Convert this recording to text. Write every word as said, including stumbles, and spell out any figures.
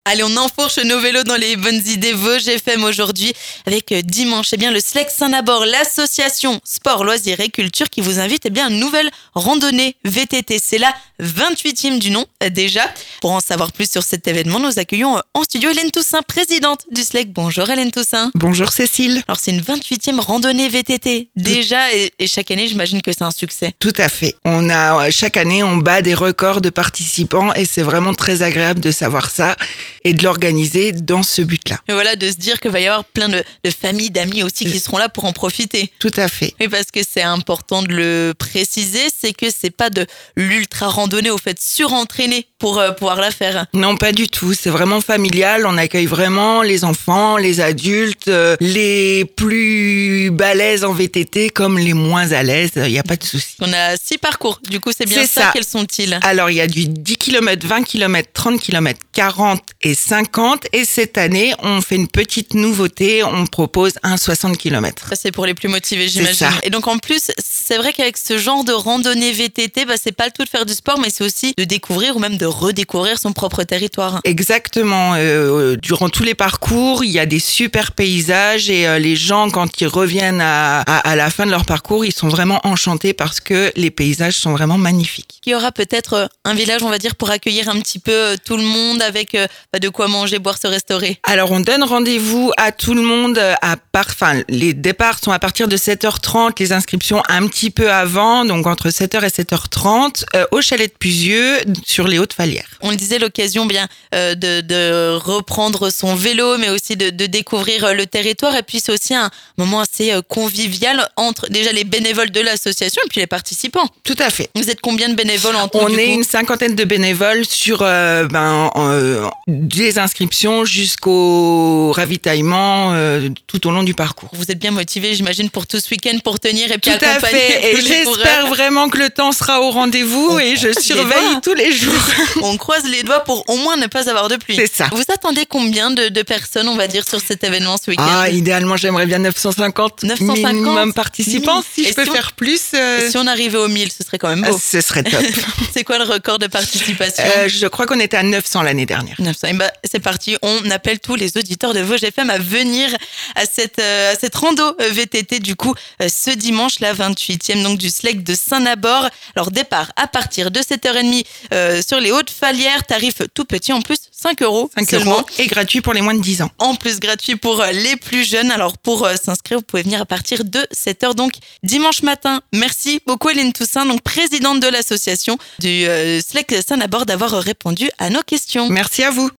Allez, on enfourche nos vélos dans les bonnes idées Vosges F M aujourd'hui avec euh, dimanche, eh bien, le S L E C Saint-Nabord, l'association Sport, Loisirs et Culture qui vous invite eh bien, à une nouvelle randonnée V T T. C'est la vingt-huitième du nom euh, déjà. Pour en savoir plus sur cet événement, nous accueillons euh, en studio Hélène Toussaint, présidente du S L E C. Bonjour Hélène Toussaint. Bonjour Cécile. Alors c'est une vingt-huitième randonnée V T T déjà et, et chaque année j'imagine que c'est un succès. Tout à fait. On a, chaque année on bat des records de participants et c'est vraiment très agréable de savoir ça et de l'organiser dans ce but-là. Et voilà, de se dire qu'il va y avoir plein de, de familles, d'amis aussi qui seront là pour en profiter. Tout à fait. Oui, parce que c'est important de le préciser, c'est que c'est pas de l'ultra randonnée au fait surentraîné pour euh, pouvoir la faire. Non, pas du tout. C'est vraiment familial. On accueille vraiment les enfants, les adultes, euh, les plus balèzes en V T T comme les moins à l'aise. Il n'y a pas de souci. On a six parcours. Du coup, c'est bien C'est ça. ça. Quels sont-ils? Alors, il y a du dix kilomètres, vingt kilomètres, trente kilomètres, quarante et cinquante. Et cette année, on fait une petite nouveauté. On propose un soixante kilomètres. Ça, c'est pour les plus motivés, j'imagine. ça. Et donc, en plus, c'est vrai qu'avec ce genre de randonnée V T T, bah, c'est pas le tout de faire du sport, mais c'est aussi de découvrir ou même de redécouvrir son propre territoire. Exactement. Euh, durant tous les parcours, il y a des super paysages et euh, les gens, quand ils reviennent à, à, à la fin de leur parcours, ils sont vraiment enchantés parce que les paysages sont vraiment magnifiques. Il y aura peut-être un village, on va dire, pour accueillir un petit peu tout le monde avec euh, bah, de quoi manger, boire, se restaurer. Alors, on donne rendez-vous à tout le monde à part, enfin, les départs sont à partir de sept heures trente, les inscriptions un petit peu avant, donc entre sept heures et sept heures trente, euh, au chalet de Puzieux, sur les Hautes-Falières. On le disait, l'occasion bien euh, de, de reprendre son vélo, mais aussi de, de découvrir euh, le territoire. Et puis, c'est aussi un moment assez euh, convivial entre déjà les bénévoles de l'association et puis les participants. Tout à fait. Vous êtes combien de bénévoles en tout? On du est coup une cinquantaine de bénévoles sur euh, ben, euh, des inscriptions jusqu'au ravitaillement euh, tout au long du parcours. Vous êtes bien motivés, j'imagine, pour tout ce week-end, pour tenir et puis Tout à accompagner fait. Et tous les j'espère coureurs. vraiment que le temps sera au rendez-vous On et je croise les surveille doigts. tous les jours. On croise les doigts pour au moins ne pas avoir de pluie. C'est ça. Vous attendez combien de, de personnes, on va dire, sur cet événement ce week-end? Ah, idéalement, j'aimerais bien neuf cent cinquante, neuf cent cinquante minimum participants. Si Et je peux si on- faire plus, euh, Si on arrivait aux mille, ce serait quand même beau. ce serait top. C'est quoi le record de participation? Euh, je crois qu'on était à neuf cents l'année dernière. neuf cents. Eh ben, c'est parti, on appelle tous les auditeurs de Vosges F M à venir à cette, euh, à cette rando euh, V T T du coup euh, ce dimanche, la vingt-huitième donc, du S L E C de Saint-Nabord. Alors départ à partir de sept heures trente euh, sur les Hautes-Falières, tarif tout petit en plus, cinq euros cinq seulement. euros et gratuit pour les moins de dix ans. En plus gratuit pour euh, les plus jeunes. Alors pour euh, s'inscrire, vous pouvez venir à partir de sept heures donc dimanche matin. Merci beaucoup Hélène Toussaint, donc présidente de l'association du euh, S L E C Saint-Nabord, d'avoir répondu à nos questions. Merci à vous.